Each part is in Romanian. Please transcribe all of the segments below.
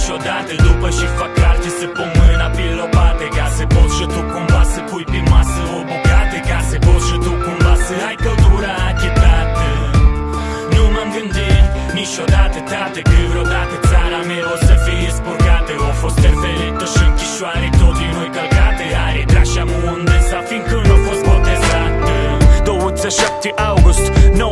niciodată. După și fac carte să pun mâna pe lopate, ca să poți și tu cumva să pui pe masă o bucată, ca să poți și tu cumva să ai căldura achetată. Nu m-am gândit niciodată, tată, că vreodată țara mea o să fie spurcată. O fost terfelită și închișoare tot din noi călcate. Are drașa unde să fiindcă nu a fost botezată. 27 august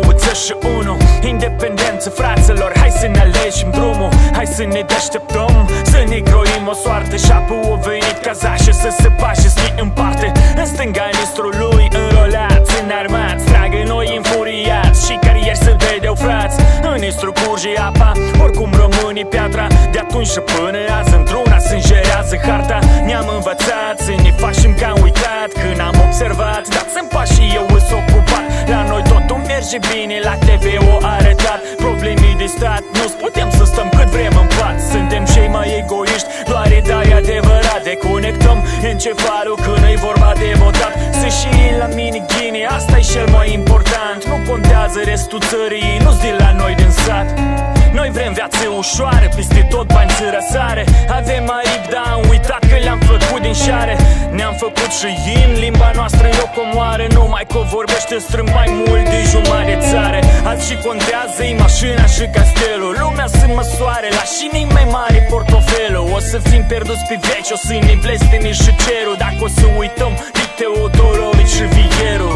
91, independență fraților, hai să ne alegem drumul. Hai să ne deșteptăm, să ne croim o soartă. Și apoi a venit cazașă să se pace, să ne împarte. În stânga ministrul lui înrolați, înarmați, tragă noi infuriați și carieri să vedeau frați. În ministrul curge apa, oricum rămâne piatra. De atunci și până azi într-una se îngerează harta. Ne-am învățat să ne facem ca uitat. Când am observat, dați-mi pași și eu îs ocupat. La noi totul merge bine, la TV o arătat. Probleme de stat, nu-ți putem să stăm cât vrem în pat. Suntem cei mai egoiști, doar e adevărat. Deconectăm encefalul când e vorba de votat. Să și la mine ghine, asta e cel mai important. Nu contează restul țării, nu-ți de la noi din sat. Noi vrem viață ușoară, peste tot bani să răsare. Avem aripi, dar am uitat că le-am făcut din șare. Ne-am făcut și in, limba noastră e o comoară. Numai că vorbește strâmb mai mult de jumătate de țară. Azi și contează-i mașina și castelul. Lumea se măsoare, la șinii mai mare portofelul. O să fim pierduți pe veci, o să ne blesteme și cerul. Dacă o să uităm de Teodorovici și Vigheru.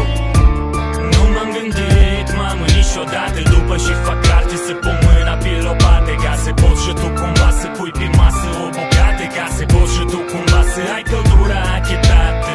Nu m-am gândit, mamă, niciodată. După și fac carte să pun mâna pe lopate, ca să poți și tu cumva să pui pe masă o bucată, ca să poți și tu cumva să ai căldura achetată.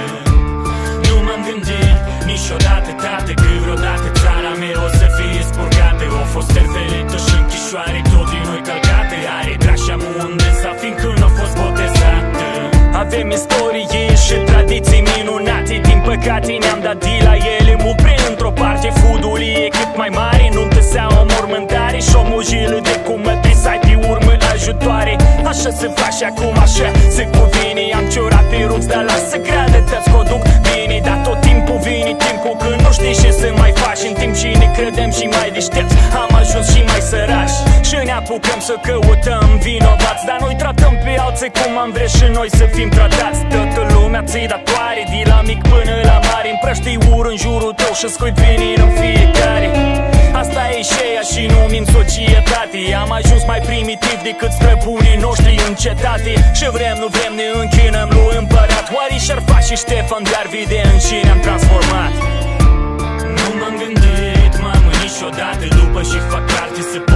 Nu m-am gândit niciodată, tată, că vreodată țara mea o să fie spurcată. O fost terfelită și închișoare tot din noi călcate. Are drașa unde să fiindcă nu a fost botezată. Avem istorie și tradiții minunate. Din păcate ne-am dat de la ele mult prin într-o parte. Foodul e cât mai mare, nu-mi seama o mormântare și o mujilă de cum mă trisai pe urmă ajutoare. Așa se face acum, așa se cuvine. Am ciorat pe ruți, dar lasă creadă te-ți coduc bine. Dar tot timpul vine timpul când nu știi ce să mai faci. În timp și ne credem și mai deștepți, am ajuns și mai sărași. Și ne apucăm să căutăm vinovați, dar noi tratăm pe alții cum am vrea și noi să fim tratați. Toată lumea ți-i datoare, de la mic până la mare. Împrăști ur în jurul tău și scuit venin în fiecare. Asta e șeia și numim societate. Am ajuns mai primitiv decât străbunii noștri în cetate. Și vrem, nu vrem, ne închinăm lui împărat. Oare și-ar face Ștefan de-ar vede în ce ne-am transformat? Nu m-am gândit, mamă, niciodată. După și fac carte să